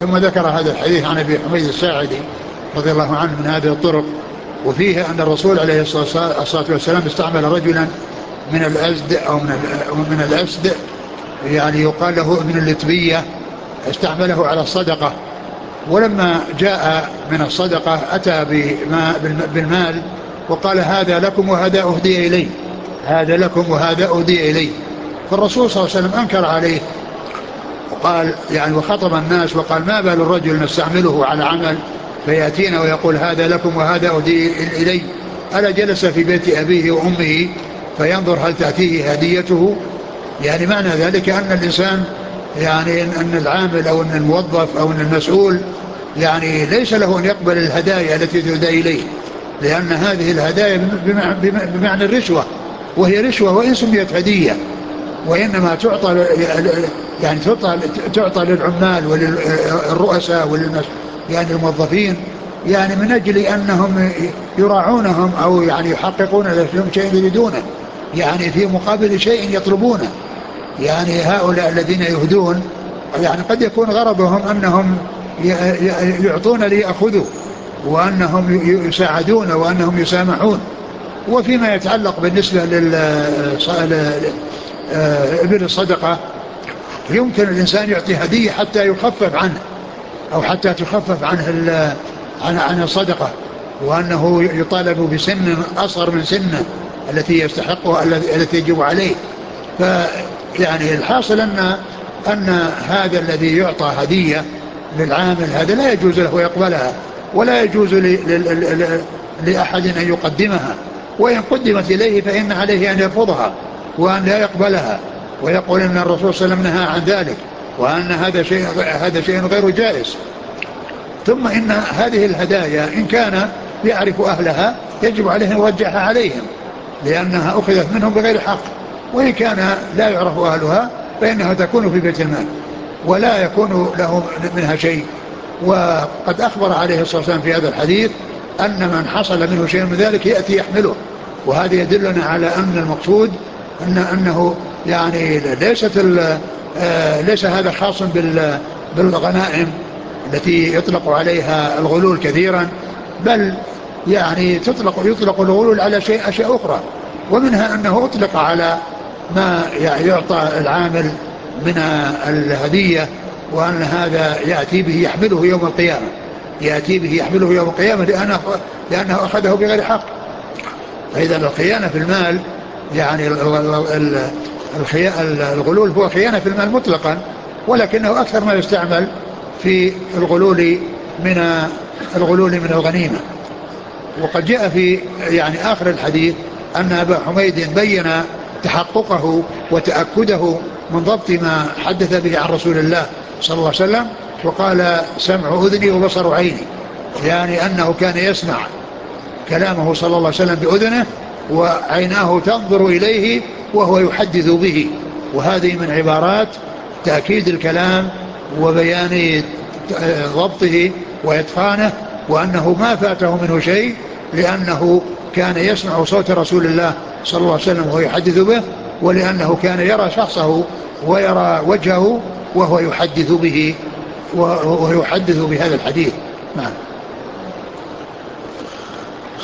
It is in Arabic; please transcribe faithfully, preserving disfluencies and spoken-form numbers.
ثم ذكر هذا الحديث عن أبي حميد الساعدي رضي الله عنه من هذه الطرق، وفيه أن الرسول عليه الصلاة والسلام استعمل رجلا من الأزد أو من الأسد، يعني يقال له ابن اللتبية، استعمله على الصدقة. ولما جاء من الصدقة أتى بالمال وقال هذا لكم وهذا أهدي إلي، هذا لكم وهذا أهدي إلي. فالرسول صلى الله عليه وسلم أنكر عليه وقال يعني وخطب الناس وقال ما بال الرجل نستعمله على عمل فيأتينا ويقول هذا لكم وهذا أهدي إلي، ألا جلس في بيت أبيه وأمه فينظر هل تأتيه هديته؟ يعني معنى ذلك أن الإنسان يعني أن العامل أو أن الموظف أو أن المسؤول يعني ليس له أن يقبل الهدايا التي تهدى إليه، لأن هذه الهدايا بمعنى الرشوة، وهي رشوة وإن سميت هدية، وإنما تعطى يعني تعطى, تعطى للعمال وللرؤساء وللمس يعني الموظفين يعني من أجل أنهم يراعونهم أو يعني يحققون لهم شيء يريدونه، يعني في مقابل شيء يطلبونه. يعني هؤلاء الذين يهدون يعني قد يكون غرضهم أنهم يعطون ليأخذوا، وأنهم يساعدون، وأنهم يسامحون. وفيما يتعلق بالنسبة لإبل الصدقة يمكن الإنسان يعطي هدية حتى يخفف عنه أو حتى تخفف عنه عن عن الصدقة، وأنه يطالب بسن أصغر من سنه التي يستحقها التي يجب عليه. فيعني الحاصل أن أن هذا الذي يعطى هدية للعامل هذا لا يجوز له يقبلها، ولا يجوز لأحد أن يقدمها، وإن قدمت إليه فإن عليه أن يرفضها وأن لا يقبلها، ويقول أن الرسول صلى الله عليه وسلم نهى عن ذلك، وأن هذا شيء هذا شيء غير جائز. ثم إن هذه الهدايا إن كان يعرف أهلها يجب عليه أن يرجعها عليهم، لأنها أخذت منهم بغير حق، وإن كان لا يعرف أهلها فإنها تكون في بيت المال ولا يكون له منها شيء. وقد أخبر عليه الصلاة والسلام في هذا الحديث أن من حصل منه شيء من ذلك يأتي يحمله، وهذا يدلنا على أن المقصود أن أنه يعني ليست ليس هذا خاص بالغنائم التي يطلق عليها الغلول كثيرا، بل يعني تطلق يطلق الغلول على شيء أشياء أخرى، ومنها أنه أطلق على ما يعطى العامل من الهدية، وأن هذا يأتي به يحمله يوم القيامة، يأتي به يحمله يوم القيامة لأنه, لأنه أخذه بغير حق. فإذا الخيانة في المال يعني الغلول هو خيانة في المال مطلقا، ولكنه أكثر ما يستعمل في الغلول من الغلول من الغنيمة. وقد جاء في يعني آخر الحديث أن أبا حميد بين تحققه وتأكده من ضبط ما حدث به عن رسول الله صلى الله عليه وسلم، وقال سمع أذني وبصر عيني، يعني أنه كان يسمع كلامه صلى الله عليه وسلم بأذنه وعيناه تنظر إليه وهو يحدث به. وهذه من عبارات تأكيد الكلام وبيان ضبطه وإتقانه، وأنه ما فاته منه شيء، لأنه كان يسمع صوت رسول الله صلى الله عليه وسلم وهو يحدث به، ولأنه كان يرى شخصه ويرى وجهه وهو يحدث به وهو يحدث بهذا الحديث. نعم.